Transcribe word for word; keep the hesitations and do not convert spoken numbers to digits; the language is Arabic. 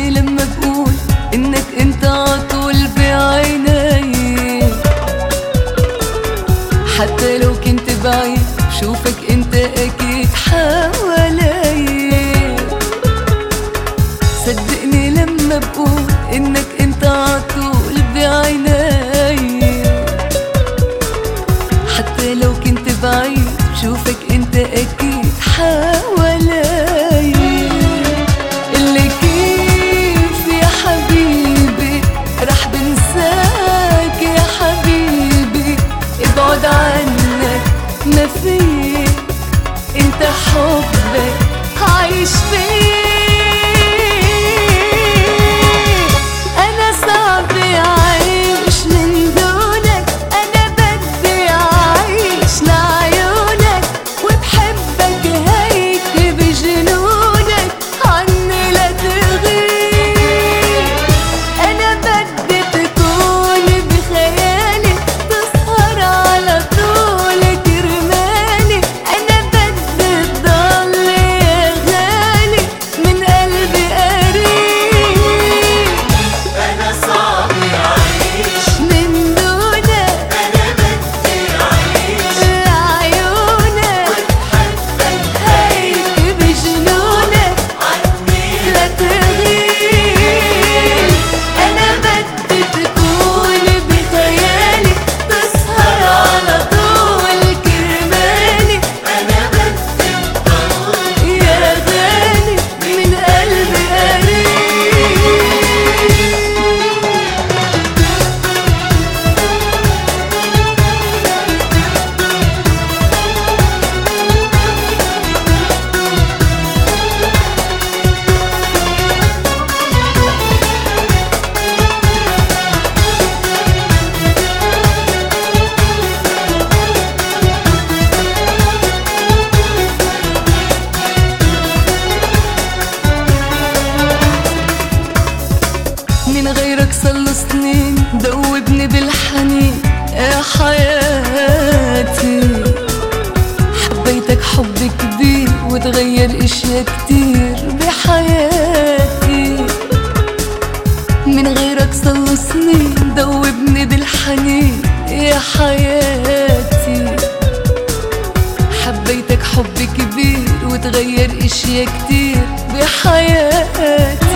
صدقني لما بقول انك انت عطول بعيني، حتى لو كنت بعيد شوفك انت اكيد حوالي. صدقني لما بقول انك انت عطول بعيني، حتى لو كنت بعيد شوفك انت اكيد حوالي. اللي كيف يا حبيبي رح بنساك يا حبيبي، ابعد عنك ما فيك، انت حبك عايش فيك. من غيرك صار سنين دوبني بالحنين يا حياتي. حبيتك حب كبير وتغير اشياء كتير بحياتي. من غيرك صار سنين دوبني بالحنين يا حياتي. حبيتك حب كبير وتغير اشياء كتير بحياتي.